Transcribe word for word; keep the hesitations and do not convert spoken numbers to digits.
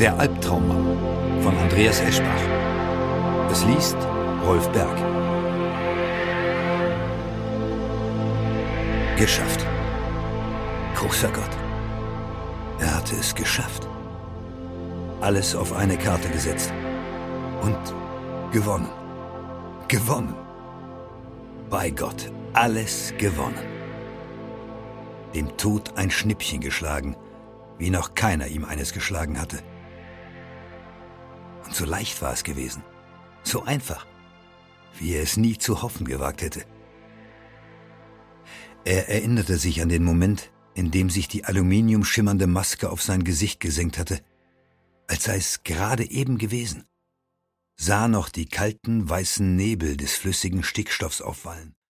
Der Albtraummann von Andreas Eschbach. Es liest Rolf Berg. Geschafft. Großer Gott. Er hatte es geschafft. Alles auf eine Karte gesetzt. Und gewonnen. Gewonnen. Bei Gott, alles gewonnen. Dem Tod ein Schnippchen geschlagen, wie noch keiner ihm eines geschlagen hatte. Und so leicht war es gewesen. So einfach, wie er es nie zu hoffen gewagt hätte. Er erinnerte sich an den Moment, in dem sich die aluminiumschimmernde Maske auf sein Gesicht gesenkt hatte, als sei es gerade eben gewesen, sah noch die kalten, weißen Nebel des flüssigen Stickstoffs aufwallen.